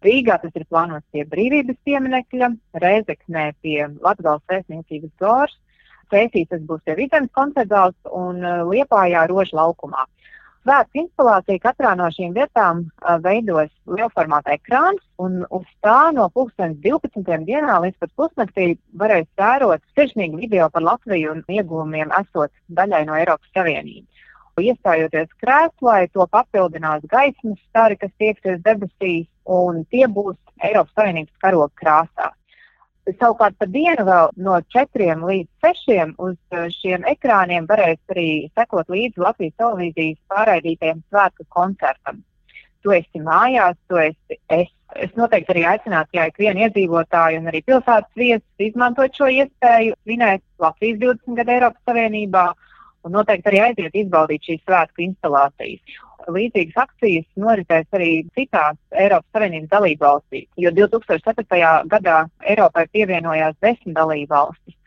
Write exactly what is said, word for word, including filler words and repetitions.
Rīgā tas ir plānots pie Brīvības pieminekļa, Rēzeknē pie Latgales vēstniecības gors, Cēsīs tas būs pie Vidzemes koncertzāles un Liepājā Rožu laukumā. Svētku instalācija katrā no šīm vietām uh, veidos lielformāta ekrāns, un uz tā no pulkstens divpadsmitajām dienā līdz pat pusnaktī varēs vērot sirsnīgu video par Latviju un ieguvumiem esot daļai no Eiropas Savienības. Iestājoties krēslā, to papildinās gaismas stari, kas tiekties debesīs, un tie būs Eiropas Savienības karoga krāsās. Savukārt pa dienu vēl no četriem līdz sešiem uz šiem ekrāniem varēs arī sekot līdzi Latvijas televīzijas pārraidītajam svētku koncertam. Tu esi mājās, tu esi es. Es noteikti arī aicinātu, ja ikvienu iedzīvotāju un arī pilsētas viesus izmantot šo iespēju svinēt Latvijas divdesmit gadu Eiropas Savienībā un noteikti arī aiziet izbaudīt šīs svētku instalācijas. Līdzīgas akcijas noritēs arī citās Eiropas Savienības dalībvalstīs, jo divtūkstoš ceturtajā gadā Eiropai pievienojās desmit dalībvalstis.